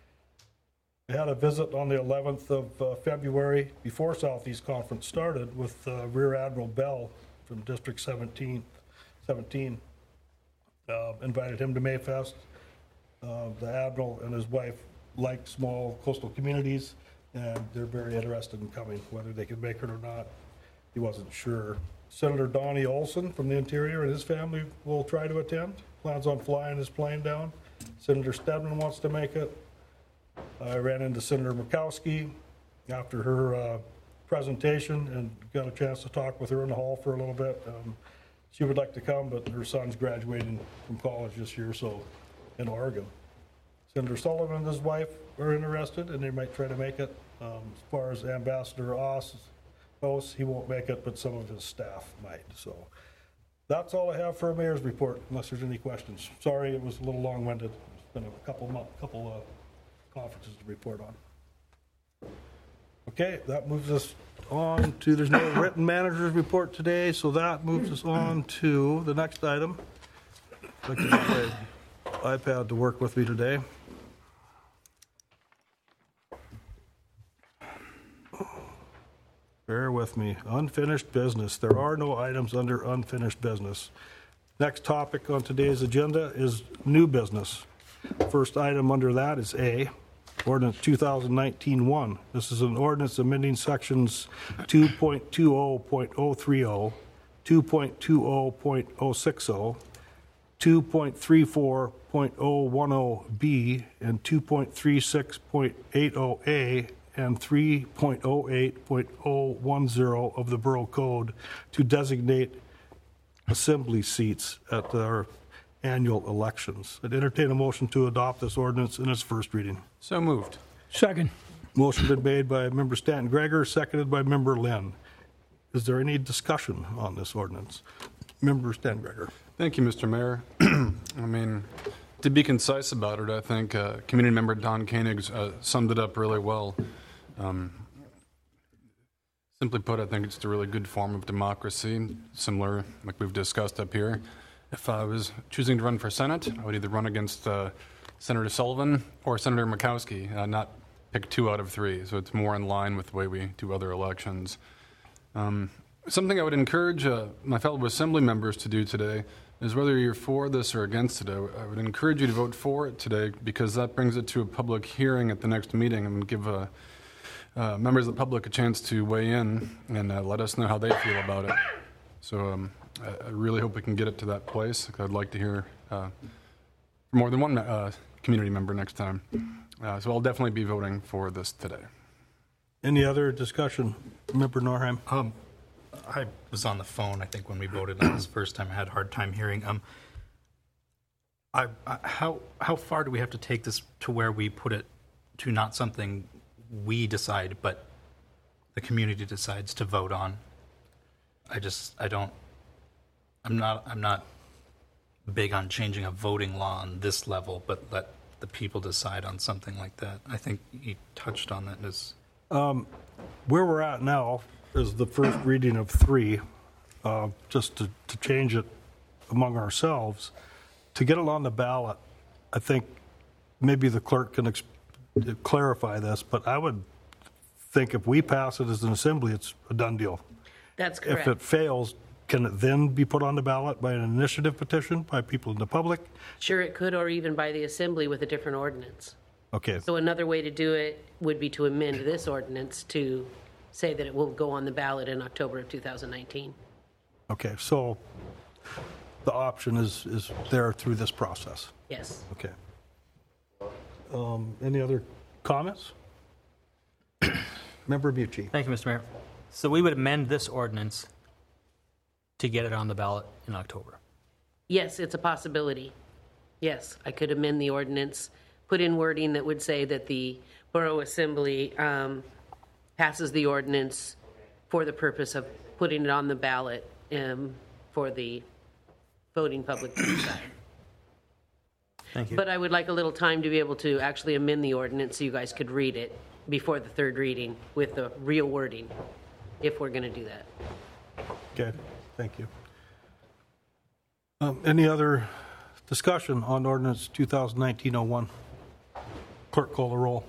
I had a visit on the eleventh of uh, February, before Southeast Conference started, with uh, Rear Admiral Bell from District seventeen. seventeen. Uh, invited him to Mayfest. Uh, the Admiral and his wife like small coastal communities, and they're very interested in coming, whether they can make it or not. He wasn't sure. Senator Donnie Olson from the Interior and his family will try to attend. Plans on flying his plane down. Senator Stedman wants to make it. I ran into Senator Murkowski after her uh, presentation and got a chance to talk with her in the hall for a little bit. Um, she would like to come, but her son's graduating from college this year, so in Oregon. Senator Sullivan and his wife are interested, and they might try to make it. Um, as far as Ambassador Oss goes, he won't make it, but some of his staff might. So that's all I have for a mayor's report, unless there's any questions. Sorry, it was a little long-winded. It's been a couple month, couple uh, conferences to report on. Okay, that moves us on to, there's no written manager's report today, so that moves us on to the next item. I'd like to get my iPad to work with me today. Bear with me. Unfinished business. There are no items under unfinished business. Next topic on today's agenda is new business. First item under that is A, Ordinance twenty nineteen dash one. This is an ordinance amending sections two point two zero point zero three zero, two point two zero point zero six zero, two point three four point zero one zero B, and two point three six point eight zero A, and three point oh eight point oh one oh of the Borough Code to designate assembly seats at our annual elections. I'd entertain a motion to adopt this ordinance in its first reading. So moved. Second. Motion been made by Member Stanton Gregor, seconded by Member Lynn. Is there any discussion on this ordinance? Member Stanton Gregor. Thank you, Mister Mayor. I mean, to be concise about it, I think uh, Community Member Don Koenig uh, summed it up really well. Um, simply put, I think it's a really good form of democracy, similar, like we've discussed up here. If I was choosing to run for Senate, I would either run against uh, Senator Sullivan or Senator Murkowski, uh, not pick two out of three. So it's more in line with the way we do other elections. Um, something I would encourage uh, my fellow Assembly members to do today is, whether you're for this or against it, I, w- I would encourage you to vote for it today, because that brings it to a public hearing at the next meeting and give uh, uh, members of the public a chance to weigh in and uh, let us know how they feel about it. So um, I, I really hope we can get it to that place. I'd like to hear uh, more than one uh, community member next time. Uh, so I'll definitely be voting for this today. Any other discussion? Member Norheim. Um, I was on the phone, I think, when we voted on this first time. I had a hard time hearing. Um, I, I, how how far do we have to take this to where we put it to not something we decide, but the community decides to vote on? I just I don't. I'm not I'm not big on changing a voting law on this level, but let the people decide on something like that. I think you touched on that as Um, where we're at now is the first reading of three, uh, just to, to change it among ourselves. To get it on the ballot, I think maybe the clerk can ex- clarify this, but I would think if we pass it as an assembly, it's a done deal. That's If correct. it fails, can it then be put on the ballot by an initiative petition by people in the public? Sure, it could, or even by the assembly with a different ordinance. Okay, So another way to do it would be to amend this ordinance to say that it will go on the ballot in October of two thousand nineteen. okay, so the option is, is there through this process. Yes. Okay. Um, Any other comments? Member Bucci? Thank you, Mister Mayor. So we would amend this ordinance to get it on the ballot in October. Yes, it's a possibility. Yes, I could amend the ordinance, put in wording that would say that the Borough Assembly um, passes the ordinance for the purpose of putting it on the ballot um, for the voting public to decide. Thank you. But I would like a little time to be able to actually amend the ordinance so you guys could read it before the third reading with the real wording, if we're going to do that. Okay, thank you. Um, Any other discussion on ordinance twenty nineteen oh one? Clerk, call the roll.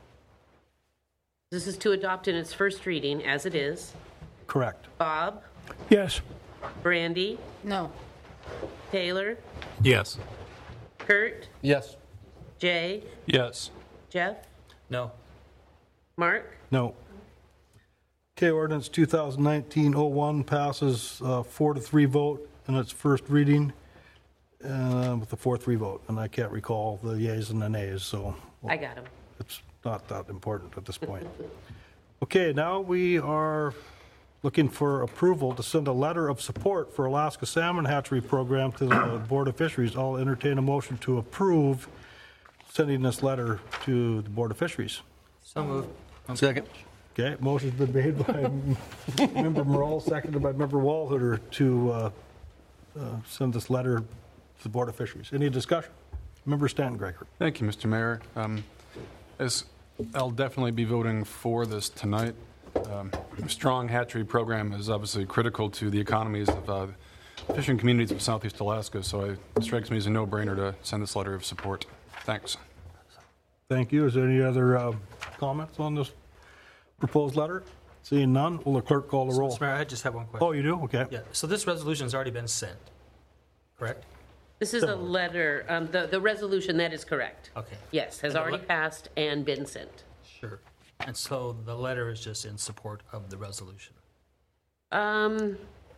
This is to adopt in its first reading, as it is. Correct. Bob, Yes. Brandy, No. Taylor, Yes. Kurt, Yes. Jay, Yes. Jeff, No. Mark. No. Okay, ordinance twenty nineteen oh one passes uh, four to three vote in its first reading uh, with the four three vote, and I can't recall the yeas and the nays, so I got him. it's not that important at this point. Okay, now we are looking for approval to send a letter of support for Alaska Salmon Hatchery Program to the Board of Fisheries. I'll entertain a motion to approve sending this letter to the Board of Fisheries. So moved. Second. Okay, motion's been made by Member Morrell, seconded by Member Walhuter to uh, uh, send this letter to the Board of Fisheries. Any discussion? Member Stanton Gregor. Thank you, Mister Mayor. Um, as I'll definitely be voting for this tonight. Um, a strong hatchery program is obviously critical to the economies of uh, fishing communities of Southeast Alaska, so it strikes me as a no-brainer to send this letter of support. Thanks. Thank you. Is there any other uh, comments on this proposed letter? Seeing none, will the clerk call the roll? Mister Mayor, I just have one question. Oh, you do? Okay. Yeah, so this resolution's already been sent, correct? This is a letter, um, the, the resolution, that is correct. Okay. Yes, has And the already le- passed and been sent. Sure. And so the letter is just in support of the resolution. Um,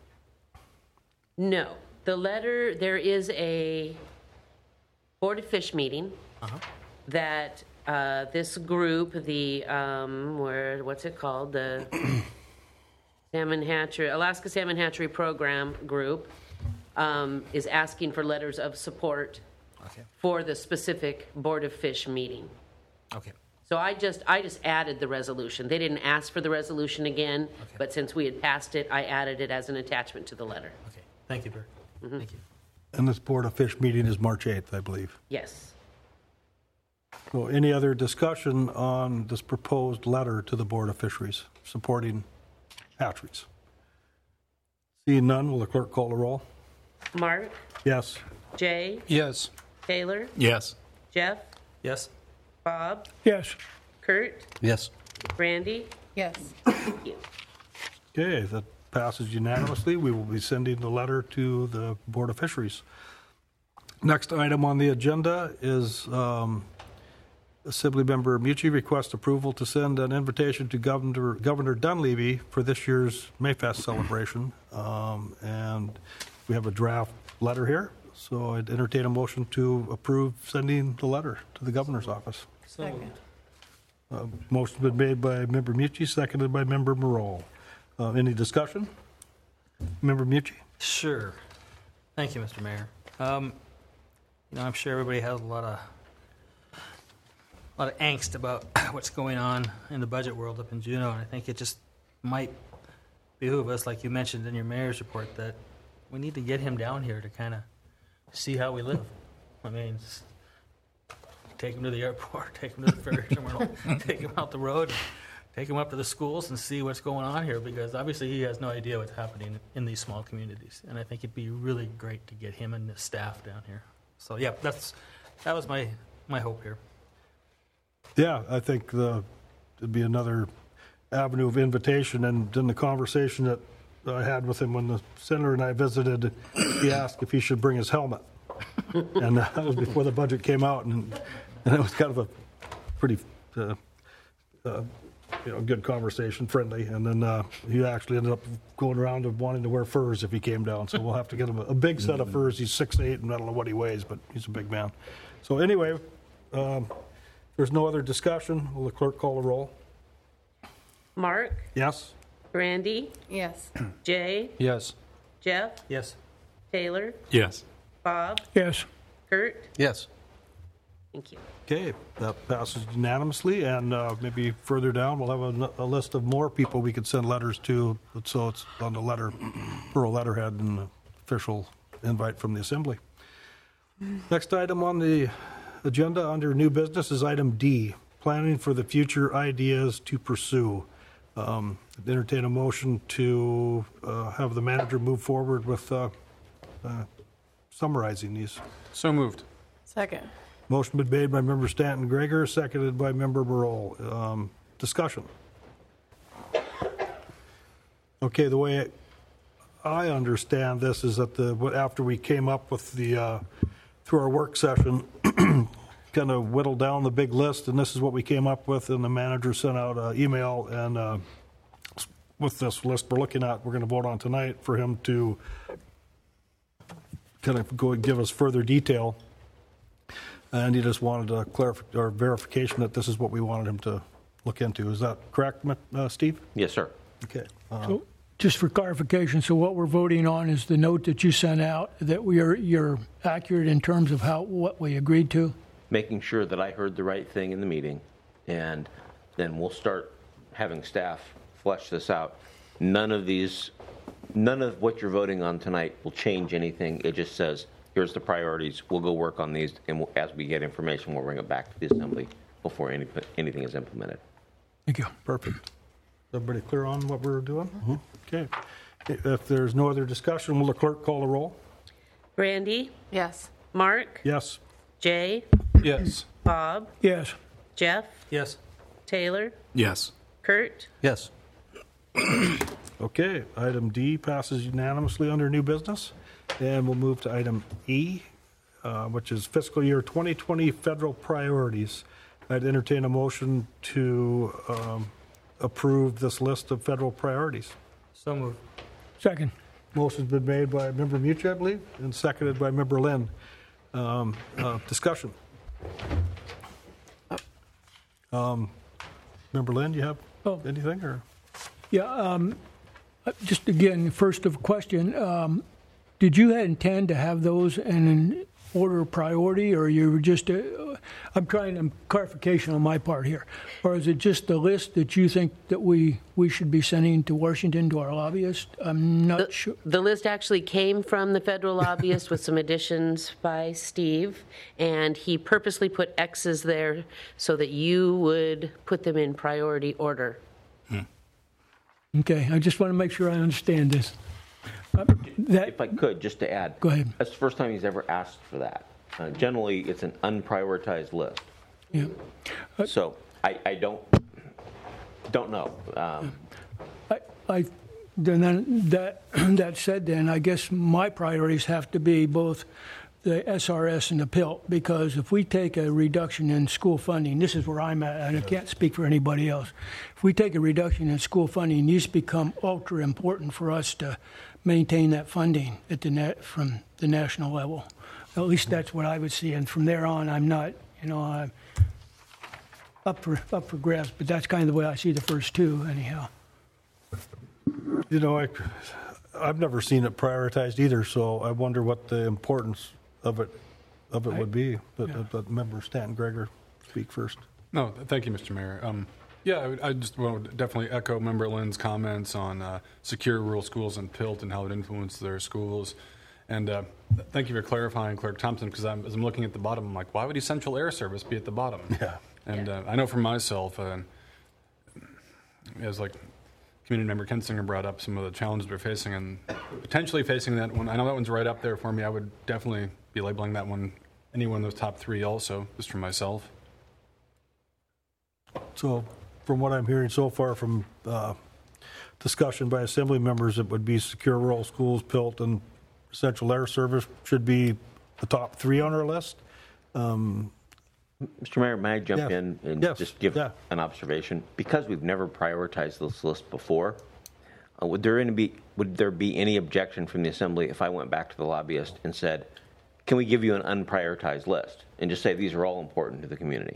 no, the letter, there is a Board of Fish meeting that uh, this group, the, um, where, what's it called? The Salmon Hatchery, Alaska Salmon Hatchery Program Group um, is asking for letters of support Okay. for the specific Board of Fish meeting. Okay. So I just, I just added the resolution. They didn't ask for the resolution again, but since we had passed it, I added it as an attachment to the letter. Okay. Thank you, Bert. Thank you. And this Board of Fish meeting is March eighth, I believe. Yes. So any other discussion on this proposed letter to the Board of Fisheries supporting hatcheries? Seeing none, will the clerk call the roll? Mark, Yes. Jay, Yes. Taylor, Yes. Jeff, Yes? Bob, Yes. Kurt, Yes. Brandy. Yes. Thank you. Okay, that passes unanimously. We will be sending the letter to the Board of Fisheries. Next item on the agenda is um, Assemblymember Mucci requests approval to send an invitation to Governor Governor Dunleavy for this year's Mayfest celebration. Um, And we have a draft letter here, so I'd entertain a motion to approve sending the letter to the governor's office. Second. Uh, Motion's been made by Member Mucci, seconded by Member Morrell. Uh, Any discussion? Member Mucci? Sure. Thank you, Mister Mayor. Um, you know, I'm sure everybody has a lot of, a lot of angst about what's going on in the budget world up in Juneau, and I think it just might behoove us, like you mentioned in your mayor's report, that we need to get him down here to kind of see how we live. I mean, s- take him to the airport, take him to the ferry terminal, take him out the road, take him up to the schools and see what's going on here, because obviously he has no idea what's happening in these small communities. And I think it'd be really great to get him and the staff down here. So, yeah, that's, that was my, my hope here. Yeah, I think the, it'd be another avenue of invitation, and in the conversation that I had with him when the senator and I visited, he asked if he should bring his helmet. And that was before the budget came out, and, and it was kind of a pretty, uh, uh, you know, good conversation, friendly. And then uh, he actually ended up going around and wanting to wear furs if he came down. So we'll have to get him a, a big set of furs. He's six eight, and I don't know what he weighs, but he's a big man. So anyway, um, there's no other discussion. Will the clerk call the roll? Mark, Yes? Randy, Yes. Jay, Yes. Jeff, Yes. Taylor, Yes. Bob, Yes. Kurt. Yes. Thank you. Okay, that passes unanimously, and uh, maybe further down, we'll have a, a list of more people we could send letters to, so it's on the letter, borough letterhead and the official invite from the Assembly. Next item on the agenda under new business is item D, planning for the future ideas to pursue. Um, entertain a motion to uh, have the manager move forward with uh, uh, summarizing these. So moved. Second. Motion been made by Member Stanton Gregor, seconded by Member Burrell. Um, discussion. Okay, the way I understand this is that the after we came up with the uh, through our work session, kind of whittled down the big list, and this is what we came up with. And the manager sent out an email, and uh, with this list we're looking at, we're going to vote on tonight for him to kind of go and give us further detail. And he just wanted a clarif- or verification that this is what we wanted him to look into. Is that correct, uh, Steve? Yes, sir. Okay. Uh, So, just for clarification, so what we're voting on is the note that you sent out, that we are, you're accurate in terms of how, what we agreed to? Making sure that I heard the right thing in the meeting, and then we'll start having staff flesh this out. None of these, none of what you're voting on tonight will change anything. It just says, here's the priorities, we'll go work on these, and we'll, as we get information, we'll bring it back to the Assembly before any, anything is implemented. Thank you. Perfect. Everybody clear on what we're doing? Mm-hmm. Okay. If there's no other discussion, will the clerk call the roll? Randy, Yes. Mark, Yes. Jay, Yes. Bob, Yes. Jeff, Yes. Taylor, Yes. Kurt. Yes. Okay, item D passes unanimously under new business. And we'll move to item E, uh, which is fiscal year twenty twenty federal priorities. I'd entertain a motion to um, approve this list of federal priorities. So moved. Second. Motion's been made by Member Mucci, I believe, and seconded by Member Lynn. Um, uh, discussion. Um, Member Lynn, you have Oh. anything, or? Yeah, um, uh, just again, first of question, um, did you intend to have those in an order of priority, or you were just, uh, I'm trying to clarification on my part here, or is it just the list that you think that we, we should be sending to Washington to our lobbyists? I'm not The, sure. the list actually came from the federal lobbyist with some additions by Steve, and he purposely put X's there so that you would put them in priority order. Okay, I just want to make sure I understand this. Uh, That, If I could, just to add. Go ahead. That's the first time he's ever asked for that. Uh, Generally, it's an unprioritized list. yeah. So I, I don't, don't know. Um, I, I, then that, that said, then I guess my priorities have to be both the S R S and the P I L T, because if we take a reduction in school funding, this is where I'm at, and I can't speak for anybody else. If we take a reduction in school funding, these become ultra important for us to maintain that funding at the net from the national level. At least that's what I would see, and from there on, I'm not, you know, I'm up for up for grabs. But that's kind of the way I see the first two, anyhow. You know, I, I've never seen it prioritized either, so I wonder what the importance of it of it would be. But, yeah. but Member Stanton Gregor, speak first. No, thank you, Mister Mayor. Um, yeah, I, would, I just want to definitely echo Member Lynn's comments on uh, secure rural schools and P I L T and how it influences their schools. And uh, thank you for clarifying, Clerk Thompson, because I'm, as I'm looking at the bottom, I'm like, why would Essential Air Service be at the bottom? Yeah. And uh, I know for myself, uh, as like Community Member Kinsinger brought up some of the challenges we're facing, and potentially facing that one. I know that one's right up there for me. I would definitely be labeling that one, any one of those top three also, just for myself. So from what I'm hearing so far from uh, discussion by assembly members, it would be Secure Rural Schools, P I L T, and Essential Air Service should be the top three on our list. Um, Mister Mayor, may I jump Yes. in and Yes. just give Yeah. an observation? Because we've never prioritized this list before, uh, would there any be would there be any objection from the assembly if I went back to the lobbyist and said, "Can we give you an unprioritized list and just say these are all important to the community?"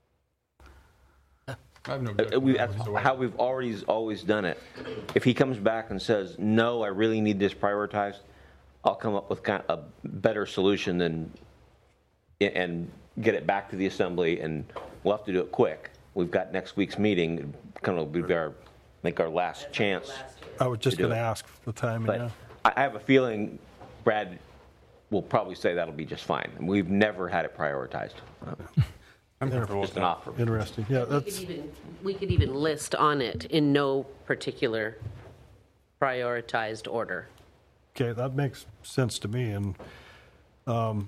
I have no Uh, objection we, to that that's whatsoever. how we've always always done it. If he comes back and says, "No, I really need this prioritized," I'll come up with kind of a better solution than and get it back to the assembly, and we'll have to do it quick. We've got next week's meeting, kind of be our make our last chance. I was just to do going to it. ask the timing. But Yeah. I I have a feeling Brad will probably say that'll be just fine. We've never had it prioritized. Uh, I'm comfortable with Just an that. offer. Interesting. Yeah, We could that's even, we could even list on it in no particular prioritized order. okay. That makes sense to me, and um,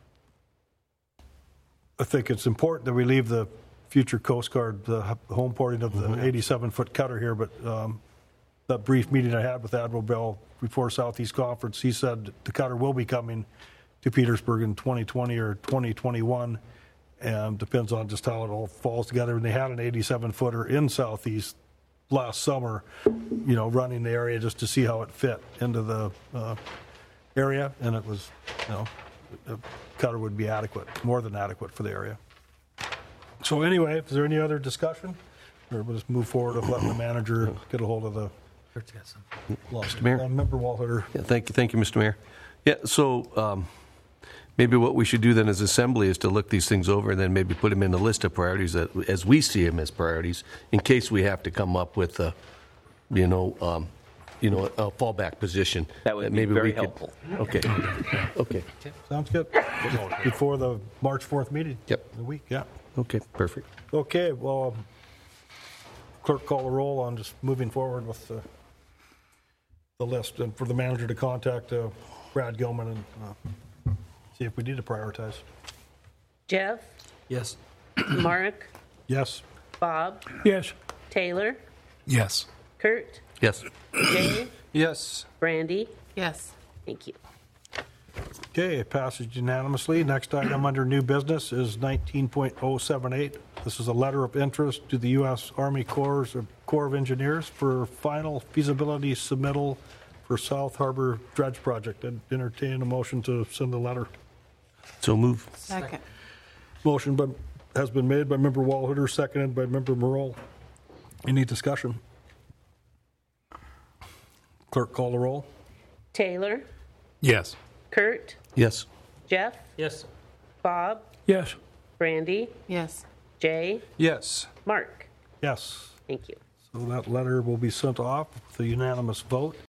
I think it's important that we leave the future Coast Guard the h- home porting of the eighty-seven foot cutter here. But um, that brief meeting I had with Admiral Bell before Southeast Conference, he said the cutter will be coming to Petersburg in twenty twenty or twenty twenty-one. And depends on just how it all falls together. And they had an eighty-seven footer in Southeast last summer, you know, running the area just to see how it fit into the uh, area. And it was, you know, the cutter would be adequate, more than adequate for the area. So anyway, is there any other discussion? Or we'll just move forward with letting the manager get a hold of the. Mister Mayor? Uh, Member Walter. Yeah, thank you, thank you, Mister Mayor. Yeah, so um, maybe what we should do then as assembly is to look these things over and then maybe put them in the list of priorities that, as we see them as priorities, in case we have to come up with a, you know, um, you know, a fallback position. That would be maybe very we could- helpful. Okay, okay, Sounds good. Before the March fourth meeting. Yep. The week, yeah. okay, perfect. Okay, well, um, clerk call a roll on just moving forward with the, the list, and for the manager to contact uh, Brad Gilman and uh, see if we need to prioritize. Jeff, Yes. Mark, Yes? Bob, Yes. Taylor, Yes. Kurt, Yes. Jay, Yes. Brandy. Yes. Thank you. Okay, passage unanimously. Next item under new business is nineteen point oh seven eight. This is a letter of interest to the U S Army Corps of, Corps of Engineers for final feasibility submittal for South Harbor Dredge Project. I'd entertain a motion to send the letter. So move. Second. Motion by, has been made by Member Walhooter, seconded by Member Morrell. Any discussion? Clerk call the roll. Taylor, Yes. Kurt, Yes. Jeff, Yes. Bob, Yes. Brandy, Yes. Jay, Yes. Mark. Yes. Thank you. So that letter will be sent off with a unanimous vote.